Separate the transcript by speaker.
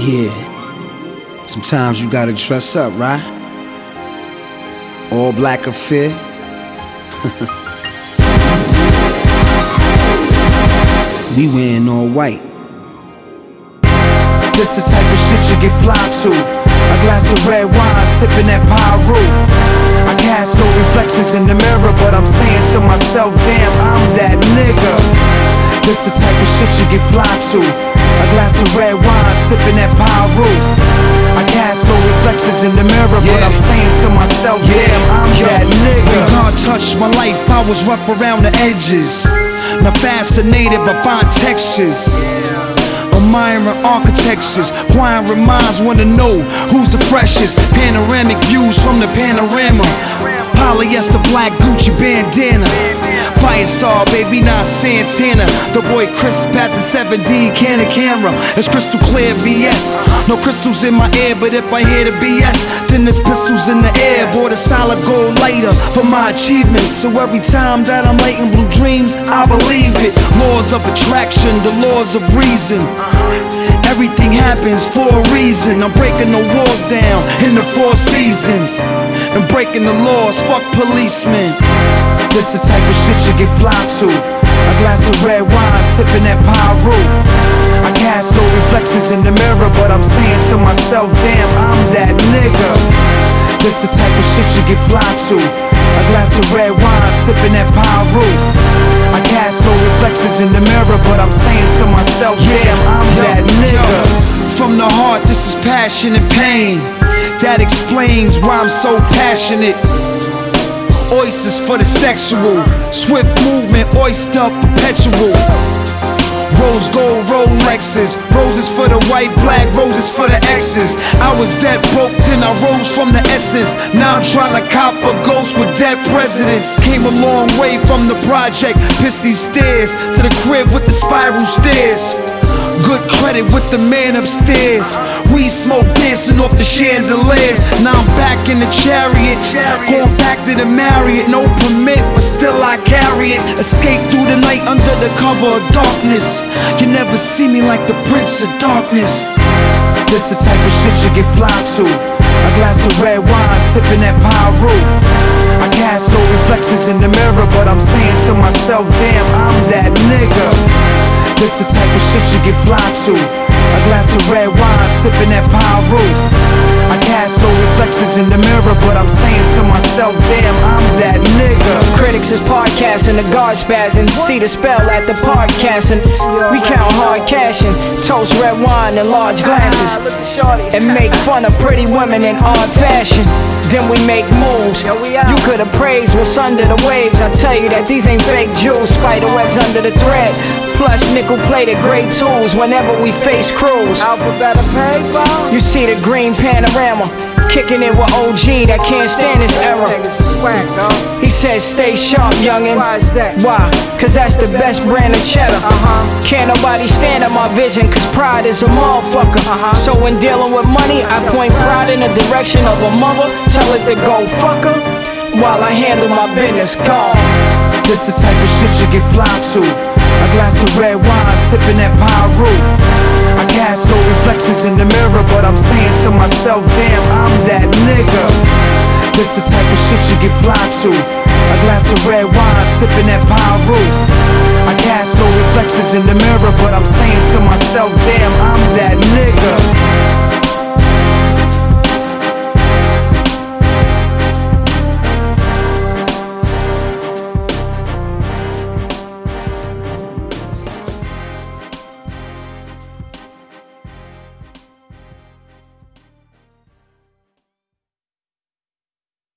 Speaker 1: Yeah, sometimes you gotta dress up, right? All black affair. We wearing all white.
Speaker 2: This the type of shit you get fly to. A glass of red wine, sipping that Pyro. I cast no reflections in the mirror, but I'm saying to myself, damn, I'm that nigga. This the type of shit you get fly to. A glass of red wine, sipping that Pyro. I cast no reflections in the mirror, but I'm saying to myself, damn, I'm that nigga.
Speaker 1: When God touched my life, I was rough around the edges. Now fascinated by fine textures, admiring architectures. Acquiring minds wanna know who's the freshest. Panoramic views from the panorama. Polyester black Gucci bandana. Firestar, baby, not Santana. The boy Chris passing 7D Canon camera. It's crystal clear VS. No crystals in my ear, but if I hear the BS, then there's pistols in the air. Bought a solid gold lighter for my achievements. So every time that I'm lighting blue dreams, I believe it. Laws of attraction, the laws of reason. Everything happens for a reason. I'm breaking the walls down in the 4 seasons and breaking the laws, fuck policemen.
Speaker 2: This the type of shit you get fly to. A glass of red wine, sipping that Pyro. I cast no reflections in the mirror, but I'm saying to myself, damn, I'm that nigga. This the type of shit you get fly to. A glass of red wine, sipping that Pyro. I cast no reflections in the mirror, but I'm saying to myself, damn, I'm that nigga.
Speaker 1: From the heart, this is passion and pain. That explains why I'm so passionate. Oysters for the sexual, swift movement, oyster perpetual. Rose gold Rolexes, roses for the white, black, roses for the exes. I was dead broke, then I rose from the essence. Now I'm trying to cop a ghost with dead presidents. Came a long way from the project, pissy stairs to the crib with the spiral stairs. Good credit with the man upstairs. We smoke dancing off the chandeliers. Now I'm back in the chariot, going back to the Marriott. No permit, but still I carry it. Escape through the night under the cover of darkness. You never see me like the Prince of Darkness.
Speaker 2: This the type of shit you get fly to. A glass of red wine, sipping that Pyro. I cast no reflections in the mirror, but I'm saying to myself, damn, I'm that nigga. This the type of shit you get fly to. A glass of red wine, sipping that Pyro. I cast no reflections in the mirror, but I'm saying to myself, damn, I'm that nigga.
Speaker 3: Critics is podcasting, the guard spazzing. See the spell at the podcasting. We count hard cashing, toast red wine in large glasses, and make fun of pretty women in odd fashion. Then we make moves. You could appraise what's under the waves. I tell you that these ain't fake jewels, spider webs under the thread. Plus nickel-plated great tools whenever we face crews. You see the green panorama, kicking it with OG that can't stand this era. He says stay sharp, youngin'. Why? Cause that's the best brand of cheddar. Can't nobody stand on my vision, cause pride is a motherfucker. So when dealing with money, I point pride in the direction of a mother. Tell it to go fuck her, while I handle my business. Gone.
Speaker 2: This the type of shit you get fly to. A glass of red wine, sipping that Pyro. I cast no reflections in the mirror, but I'm saying to myself, damn, I'm that nigga. This the type of shit you get fly to. A glass of red wine, sipping that Pyro. I cast no reflections in the mirror, but I'm saying to myself, damn, I'm that nigga.